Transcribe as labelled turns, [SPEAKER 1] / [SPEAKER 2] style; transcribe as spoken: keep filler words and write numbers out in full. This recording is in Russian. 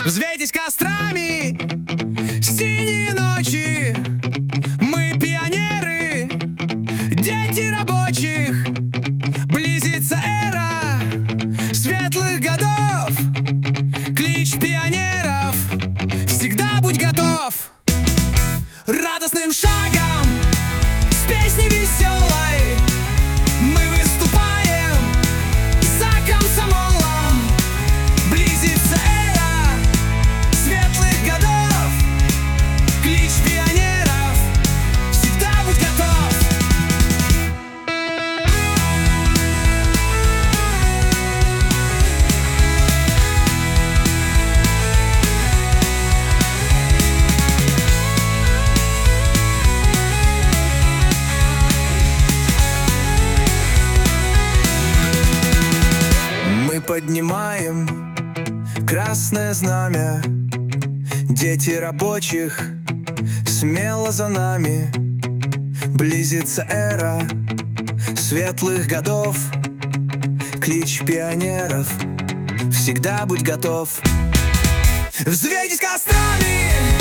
[SPEAKER 1] Взвейтесь кострами синие ночи. Мы пионеры, дети рабочих. Близится эра светлых годов. Клич пионеров, всегда будь готов. Радостным шагом, с песней веселой, мы выступаем за комсомолом. Близится эра светлых годов. Клич пионеров, всегда будь готов. Мы поднимаем красное знамя, дети рабочих смело за нами. Близится эра светлых годов. Клич пионеров, всегда будь готов. Взвейтесь кострами